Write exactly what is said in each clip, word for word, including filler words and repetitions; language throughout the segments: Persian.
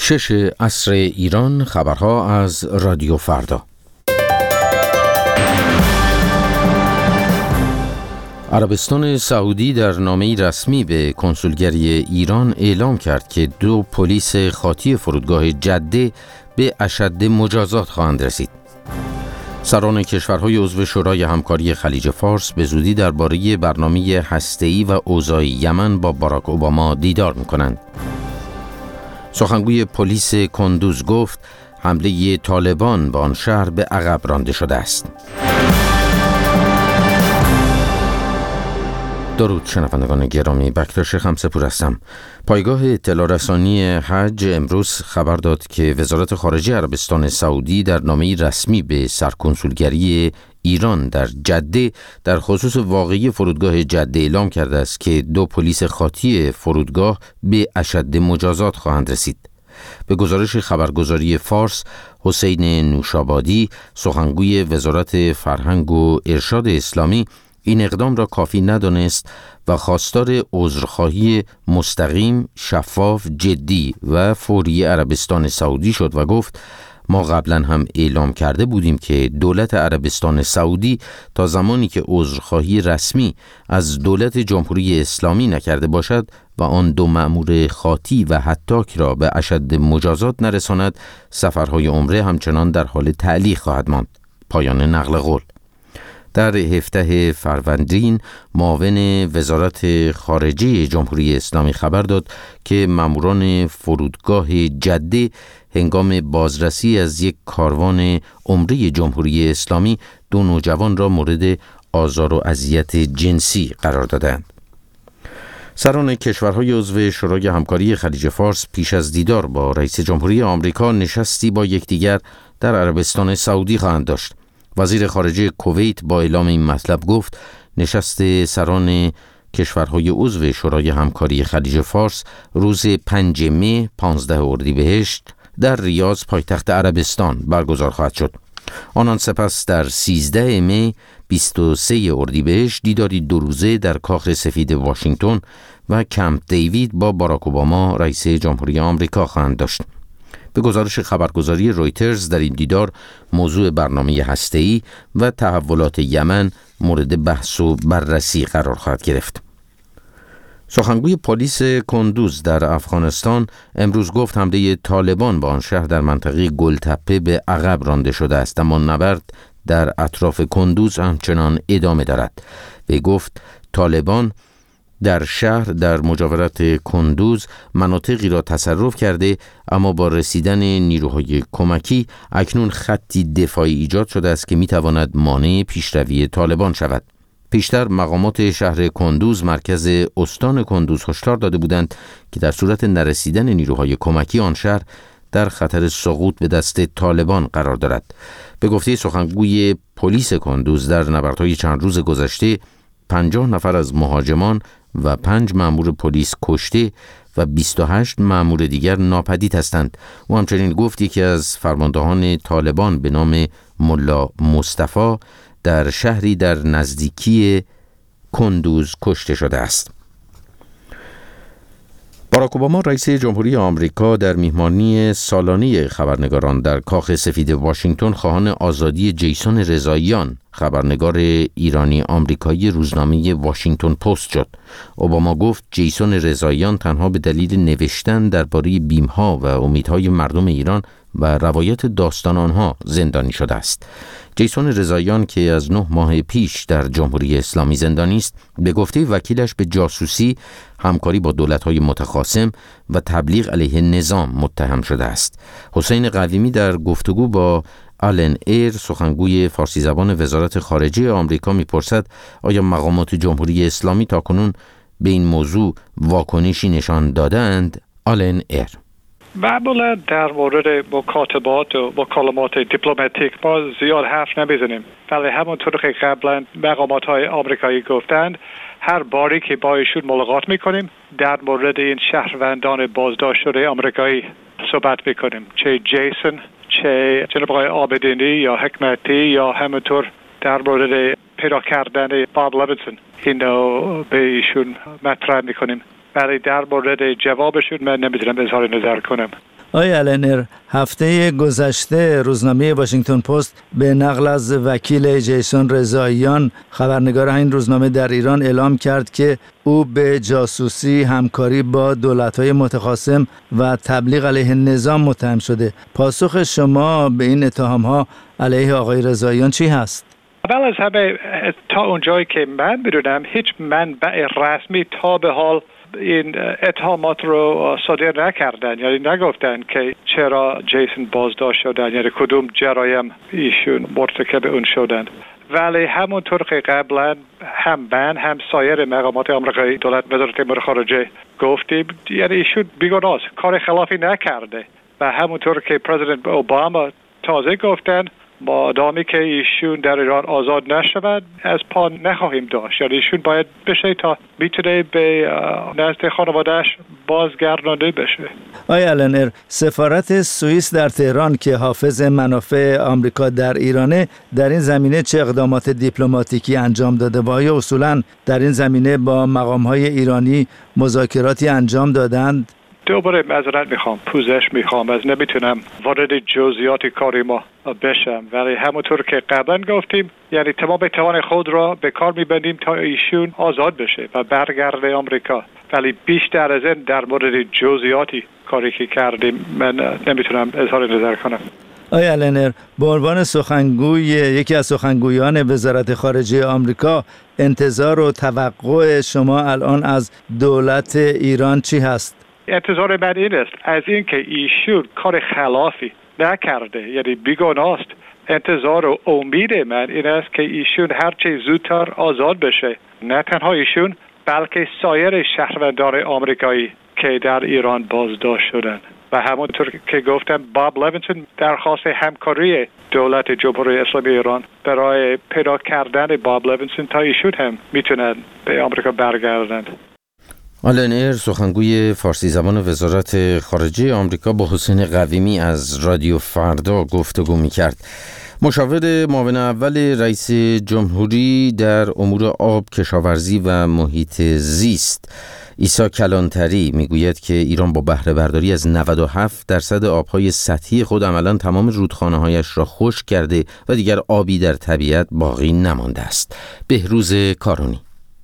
شش عصر ایران، خبرها از رادیو فردا. عربستان سعودی در نامه‌ای رسمی به کنسولگری ایران اعلام کرد که دو پلیس خاطی فرودگاه جده به اشد مجازات خواهند رسید. سران کشورهای عضو شورای همکاری خلیج فارس به زودی درباره برنامه هسته‌ای و اوضاع یمن با باراک اوباما دیدار می‌کنند. سخنگوی پلیس کندوز گفت حمله طالبان به آن شهر به عقب رانده شده است. درود شنوندگان گرامی، بکتاش خمسه‌پور هستم. پایگاه اطلاع رسانی حج امروز خبر داد که وزارت خارجه عربستان سعودی در نامه‌ای رسمی به سرکنسولگری ایران در جده در خصوص واقعی فرودگاه جده اعلام کرده است که دو پلیس خاطی فرودگاه به اشد مجازات خواهند رسید. به گزارش خبرگزاری فارس، حسین نوشابادی، سخنگوی وزارت فرهنگ و ارشاد اسلامی، این اقدام را کافی ندانست و خواستار عذرخواهی مستقیم، شفاف، جدی و فوری عربستان سعودی شد و گفت ما قبلا هم اعلام کرده بودیم که دولت عربستان سعودی تا زمانی که عذرخواهی رسمی از دولت جمهوری اسلامی نکرده باشد و آن دو مأمور خاطی و هتاک را به اشد مجازات نرساند، سفرهای عمره همچنان در حال تعلیق خواهد ماند. پایان نقل قول. در هفده فروردین معاون وزارت خارجه جمهوری اسلامی خبر داد که ماموران فرودگاه جده هنگام بازرسی از یک کاروان عمره جمهوری اسلامی دو نوجوان را مورد آزار و اذیت جنسی قرار دادند. سران کشورهای عضو شورای همکاری خلیج فارس پیش از دیدار با رئیس جمهوری آمریکا نشستی با یکدیگر در عربستان سعودی خواهند داشت. وزیر خارجه کویت با اعلام این مطلب گفت نشست سران کشورهای عضو شورای همکاری خلیج فارس روز پنجم می پانزده اردیبهشت در ریاض پایتخت عربستان برگزار خواهد شد. آنان سپس در سیزده می بیست و سه اردیبهشت دیداری دو روزه در کاخ سفید واشنگتن و کمپ دیوید با باراک اوباما رئیس جمهوری آمریکا خواهند داشت. به گزارش خبرگزاری رویترز در این دیدار موضوع برنامه هسته‌ای و تحولات یمن مورد بحث و بررسی قرار خواهد گرفت. سخنگوی پلیس کندوز در افغانستان امروز گفت حمله طالبان به آن شهر در منطقه گلتپه به عقب رانده شده است، اما نبرد در اطراف کندوز همچنان ادامه دارد. وی گفت طالبان در شهر در مجاورت کندوز مناطقی را تصرف کرده، اما با رسیدن نیروهای کمکی اکنون خطی دفاعی ایجاد شده است که میتواند مانع پیشروی طالبان شود. پیشتر مقامات شهر کندوز مرکز استان کندوز هشدار داده بودند که در صورت نرسیدن نیروهای کمکی آن شهر در خطر سقوط به دست طالبان قرار دارد. به گفته سخنگوی پلیس کندوز در نبردهای چند روز گذشته پنجاه نفر از مهاجمان و پنج مأمور پلیس کشته و بیست و هشت مأمور دیگر ناپدید هستند. او همچنین گفت یکی از فرماندهان طالبان به نام ملا مصطفی در شهری در نزدیکی کندوز کشته شده است. باراک اوباما رئیس جمهوری آمریکا در میهمانی سالانه خبرنگاران در کاخ سفید واشنگتن خواهان آزادی جیسون رضاییان، خبرنگار ایرانی آمریکایی روزنامه واشنگتن پست شد. اوباما گفت جیسون رضاییان تنها به دلیل نوشتن درباره بیمها و امیدهای مردم ایران و روایت داستان آنها زندانی شده است. جیسون رضاییان که از نه ماه پیش در جمهوری اسلامی زندانی است، به گفته وکیلش به جاسوسی، همکاری با دولت‌های متخاصم و تبلیغ علیه نظام متهم شده است. حسین قویمی در گفتگو با آلن ایر، سخنگوی فارسی زبان وزارت خارجه آمریکا، می‌پرسد آیا مقامات جمهوری اسلامی تاکنون به این موضوع واکنشی نشان دادند؟ آلن ایر: معمولا در مورد مکاتبات و مکالمات دیپلماتیک ما زیاد حرف نمیزنیم، ولی همونطور که قبلا مقامات های آمریکایی گفتند هر باری که با ایشون ملاقات میکنیم در مورد این شهروندان بازداشت شده آمریکایی صحبت میکنیم، چه جیسون، چه جناب آقای عابدینی یا حکمتی یا همونطور در مورد پیدا کردن باب لوینسون، اینو به ایشون مطرح میکنیم. ولی در مورد جوابشون من نمیتونم اظهار نظر کنم. آقای النر، هفته گذشته روزنامه واشنگتن پست به نقل از وکیل جیسون رضاییان خبرنگار این روزنامه در ایران اعلام کرد که او به جاسوسی، همکاری با دولت‌های متخاصم و تبلیغ علیه نظام متهم شده. پاسخ شما به این اتهام‌ها علیه آقای رضاییان چی هست؟ اول از همه تا اونجایی که من میدونم هیچ منبع رسمی تا به حال این اتهامات رو صادر نکردن، یعنی نگفتن که چرا جیسون بازداشت شدن، یعنی کدوم جرایم ایشون مرتکب اون شدن. ولی همونطور که قبلا هم من هم سایر مقامات آمریکایی، دولت، وزارت امور خارجه گفتیم، یعنی ایشون بیگناست، کار خلافی نکرده و همونطور که پرزیدنت اوباما تازه گفتن مادامی که ایشون در ایران آزاد نشود از پا نخواهیم داشت، یعنی ایشون باید بشه تا میتونه به نزد خانوادهش بازگردانده بشه. آقای النر، سفارت سوئیس در تهران که حافظ منافع آمریکا در ایرانه در این زمینه چه اقدامات دیپلماتیکی انجام داده و آیا اصولاً در این زمینه با مقام‌های ایرانی مذاکراتی انجام دادند؟ دوباره معذرت میخوام، پوزش میخوام، از نمیتونم وارد جزئیات کاری ما بشم، ولی همونطور که قبلا گفتیم یعنی تمام توان خود را به کار میبندیم تا ایشون آزاد بشه و برگرده آمریکا، ولی بیشتر از این در مورد جزئیاتی کاری که کردیم من نمیتونم اظهار نظر کنم. آقای النر، به عنوان سخنگوی یکی از سخنگویان وزارت خارجه آمریکا، انتظار و توقع شما الان از دولت ایران چی هست؟ انتظار من این است از اینکه ایشون کار خلافی نکرده، یعنی بیگناست. انتظار و امید من این است که ایشون هرچه زودتر آزاد بشه، نه تنها ایشون بلکه سایر شهروندان آمریکایی که در ایران بازداشت شدن. و همونطور که گفتم باب لوینسون درخواست همکاری دولت جمهوری اسلامی ایران برای پیدا کردن باب لوینسون تا ایشون هم میتونن به آمریکا برگردند. النر، سخنگوی فارسی زبان وزارت خارجه آمریکا، با حسین قویمی از رادیو فردا گفتگو می‌کرد. مشاور معاون اول رئیس جمهوری در امور آب، کشاورزی و محیط زیست عیسی کلانتری میگوید که ایران با بهره برداری از نود و هفت درصد آبهای سطحی خود عملاً تمام رودخانه‌هایش را خشک کرده و دیگر آبی در طبیعت باقی نمانده است. بهروز کارونی،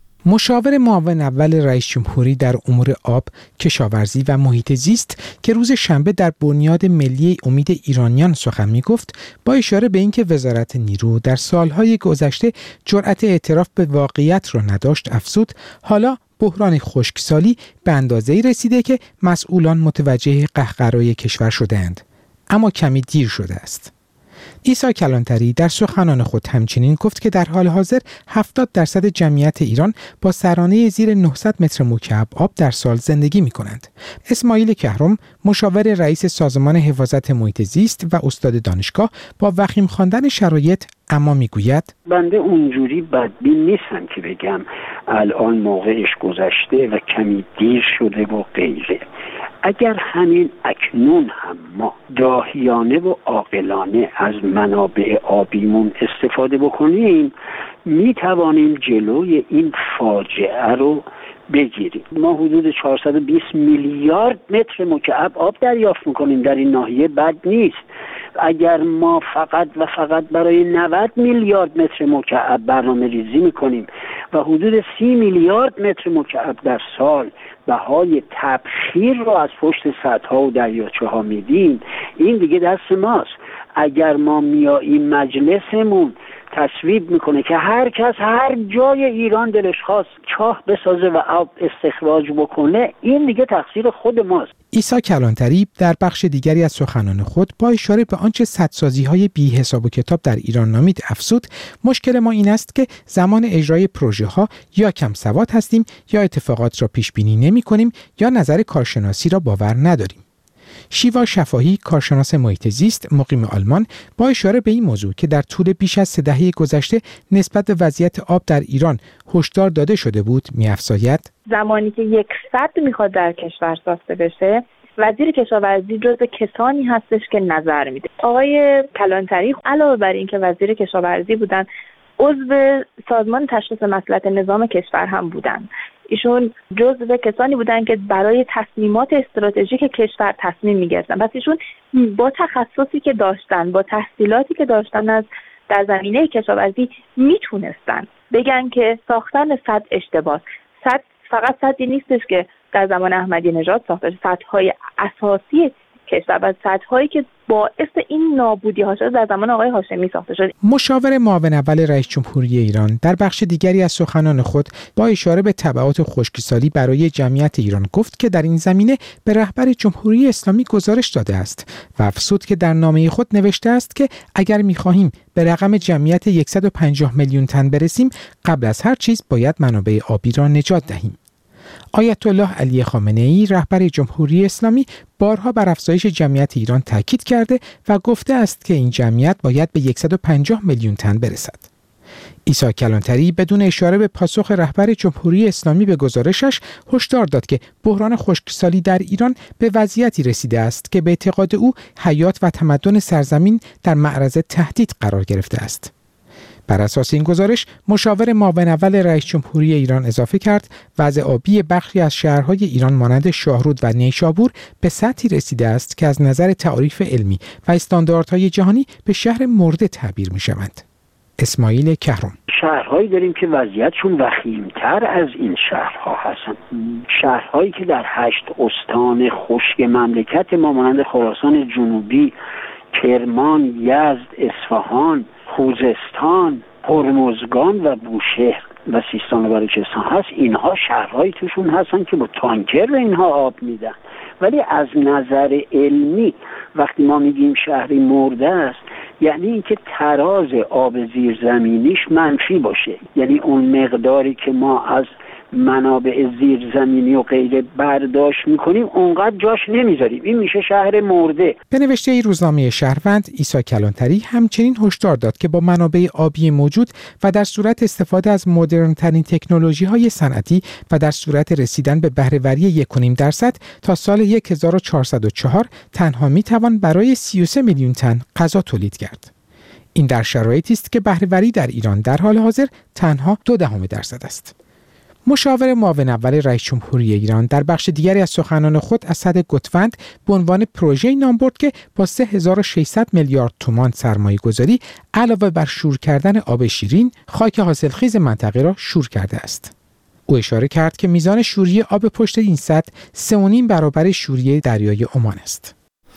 مشاور معاون اول رئیس جمهوری در امور آب، کشاورزی و محیط زیست که روز شنبه در بنیاد ملی امید ایرانیان سخن می‌گفت، با اشاره به اینکه وزارت نیرو در سالهای گذشته جرأت اعتراف به واقعیت را نداشت، افزود حالا بحران خشکسالی به اندازه‌ای رسیده که مسئولان متوجه قهقرای کشور شده‌اند، اما کمی دیر شده است. عیسی کلانتری در سخنان خود همچنین گفت که در حال حاضر هفتاد درصد جمعیت ایران با سرانه زیر نهصد متر مکعب آب در سال زندگی می کنند. اسماعیل کهرم، مشاور رئیس سازمان حفاظت محیط زیست و استاد دانشگاه، با وخیم خواندن شرایط اما میگوید بنده اونجوری بدبین نیستم که بگم الان موقعش گذشته و کمی دیر شده و غیره. اگر همین اکنون هم ما داهیانه و عاقلانه از منابع آبیمون استفاده بکنیم، می توانیم جلوی این فاجعه رو بگیریم. ما حدود چهارصد و بیست میلیارد متر مکعب آب دریافت میکنیم در این ناحیه، بد نیست. اگر ما فقط و فقط برای نود میلیارد متر مکعب برنامه ریزی میکنیم و حدود سی میلیارد متر مکعب در سال بهای تبخیر رو از پشت سدها و دریاچه ها میدیم، این دیگه دست ماست. اگر ما میاییم مجلسمون تصویب میکنه که هر کس هر جای ایران دلش خواست چاه بسازه و آب استخراج بکنه، این دیگه تقصیر خود ماست. عیسی کلانتری در بخش دیگری از سخنان خود با اشاره به آنچه سدسازی‌های بی حساب و کتاب در ایران نامید افزود، مشکل ما این است که زمان اجرای پروژه‌ها یا کم سواد هستیم یا اتفاقات را پیش بینی نمی‌کنیم یا نظر کارشناسی را باور نداریم. شیوا شفاهی، کارشناس محیط زیست مقیم آلمان، با اشاره به این موضوع که در طول بیش از سه دهه گذشته نسبت به وضعیت آب در ایران هشدار داده شده بود، می‌افزاید زمانی که یک سد میخواد در کشور ساخته بشه، وزیر کشاورزی جزو کسانی هستش که نظر میده. آقای کلانتری علاوه بر این که وزیر کشاورزی بودن، عضو سازمان تشخیص مصلحت نظام کشور هم بودن. ایشون جزو کسانی بودن که برای تصمیمات استراتژیک کشور تصمیم می‌گرفتن. پس ایشون با تخصصی که داشتن، با تحصیلاتی که داشتن از در زمینه کشاورزی میتونستن بگن که ساختن سد اشتباه. سد فقط سدی نیستش که در زمان احمدی نژاد ساخته، سدهای اساسی کشور و سدهایی که باعث این نابودی ها شد در زمان آقای هاشمی ساخته شد. مشاور معاون اول رئیس جمهوری ایران در بخش دیگری از سخنان خود با اشاره به تبعات خشکسالی برای جمعیت ایران گفت که در این زمینه به رهبر جمهوری اسلامی گزارش داده است و افزود که در نامه خود نوشته است که اگر می‌خواهیم به رقم جمعیت صد و پنجاه میلیون تن برسیم، قبل از هر چیز باید منابع آبی را نجات دهیم. آیت الله علی خامنه‌ای رهبر جمهوری اسلامی بارها بر افزایش جمعیت ایران تاکید کرده و گفته است که این جمعیت باید به صد و پنجاه میلیون تن برسد. عیسی کلانتری بدون اشاره به پاسخ رهبر جمهوری اسلامی به گزارشش هشدار داد که بحران خشکسالی در ایران به وضعیتی رسیده است که به اعتقاد او حیات و تمدن سرزمین در معرض تهدید قرار گرفته است. بر اساس این گزارش، مشاور معاون اول رئیس جمهوری ایران اضافه کرد وضع آبی بخشی از شهرهای ایران مانند شاهرود و نیشابور به سطحی رسیده است که از نظر تعاریف علمی و استانداردهای جهانی به شهر مرده تعبیر می‌شوند. اسماعیل کهرم: شهرهایی داریم که وضعیتشون وخیم‌تر از این شهرها هستن. شهرهایی که در هشت استان خشک مملکت ما مانند خراسان جنوبی، کرمان، یزد، اصفهان، خوزستان، هرمزگان و بوشهر و سیستان و بلوچستان هست، اینها شهرهایی توشون هستن که با تانکر به اینها آب میدن. ولی از نظر علمی وقتی ما میگیم شهری مرده است، یعنی اینکه تراز آب زیرزمینیش منفی باشه، یعنی اون مقداری که ما از منابع زیرزمینی و غیره برداشت میکنیم اونقدر جاش نمیذاریم، این میشه شهر مرده. به نوشته روزنامه شهروند، عیسی کلانتری همچنین هشدار داد که با منابع آبی موجود و در صورت استفاده از مدرن ترین تکنولوژی های صنعتی و در صورت رسیدن به بهره وری یک و نیم درصد تا سال هزار و چهارصد و چهار تنها میتوان برای سی و سه میلیون تن غذا تولید کرد. این در شرایطی است که بهره وری در ایران در حال حاضر تنها دو دهم درصد است. مشاور معاون اول رئیس جمهوری ایران در بخش دیگری از سخنان خود از سد گوتفند به عنوان پروژه‌ای نام برد که با سه هزار و ششصد میلیارد تومان سرمایه‌گذاری علاوه بر شور کردن آب شیرین، خاک حاصلخیز منطقه را شور کرده است. او اشاره کرد که میزان شوری آب پشت این سد سه و نیم برابر شوری دریای عمان است.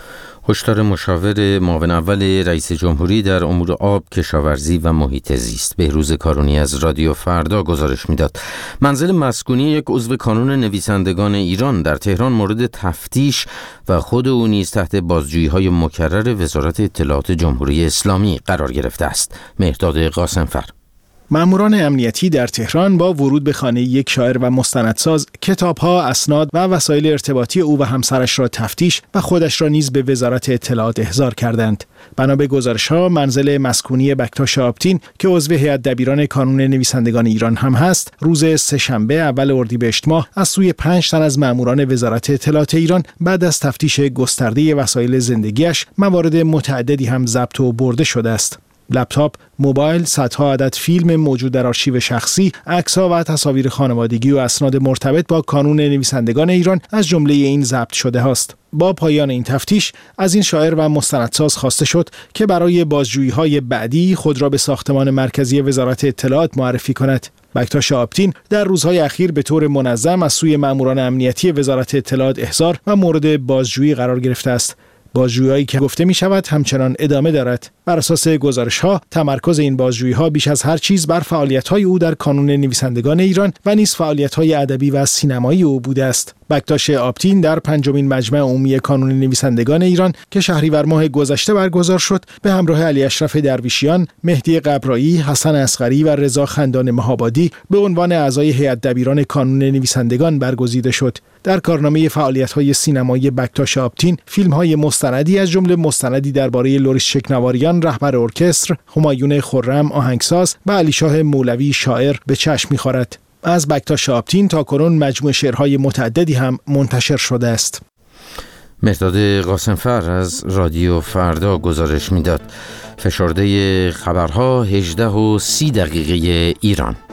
هشدار مشاور معاون اول رئیس جمهوری در امور آب، کشاورزی و محیط زیست بهروز کارونی از رادیو فردا گزارش میداد. منزل مسکونی یک عضو کانون نویسندگان ایران در تهران مورد تفتیش و خود او نیز تحت بازجویی‌های مکرر وزارت اطلاعات جمهوری اسلامی قرار گرفته است. مهرداد قاسمفر: ماموران امنیتی در تهران با ورود به خانه یک شاعر و مستندساز کتاب‌ها، اسناد و وسایل ارتباطی او و همسرش را تفتیش و خودش را نیز به وزارت اطلاعات احضار کردند. بنا به گزارش‌ها، منزل مسکونی بکتاش آبتین که عضو هیئت دبیران کانون نویسندگان ایران هم هست، روز سه‌شنبه اول اردیبهشت ماه از سوی پنج تن از ماموران وزارت اطلاعات ایران بعد از تفتیش گسترده وسایل زندگیش، موارد متعددی هم ضبط و برده شده است. لپتاپ، موبایل، صدها عدد فیلم موجود در آرشیو شخصی، عکس‌ها و تصاویر خانوادگی و اسناد مرتبط با کانون نویسندگان ایران از جمله این ضبط شده است. با پایان این تفتیش از این شاعر و مستندساز خواسته شد که برای بازجویی‌های بعدی خود را به ساختمان مرکزی وزارت اطلاعات معرفی کند. بکتاش آبتین در روزهای اخیر به طور منظم از سوی ماموران امنیتی وزارت اطلاعات احضار و مورد بازجویی قرار گرفته است. بازجویی‌هایی که گفته می شود همچنان ادامه دارد. بر اساس گزارش‌ها، تمرکز این بازجویی‌ها بیش از هر چیز بر فعالیت‌های او در کانون نویسندگان ایران و نیز فعالیت‌های ادبی و سینمایی او بوده است. بکتاش آبتین در پنجمین مجمع عمومی کانون نویسندگان ایران که شهریور ماه گذشته برگزار شد، به همراه علی اشرف درویشیان، مهدی قبرایی، حسن اصغری و رضا خندان مهابادی به عنوان اعضای هیئت دبیران کانون نویسندگان برگزیده شد. در کارنامه فعالیت‌های سینمایی بکتاش آبتین، فیلم‌های مستندی از جمله مستندی درباره لوریس شکنواریان رهبر ارکستر، همایون خرم آهنگساز و علیشاه مولوی شاعر به چشم می‌خورد. از بکتاش آبتین تا کنون مجموعه شعرهای متعددی هم منتشر شده است. مهرداد قاسمفر از رادیو فردا گزارش میداد. فشرده خبرها هجده و سی دقیقه ایران.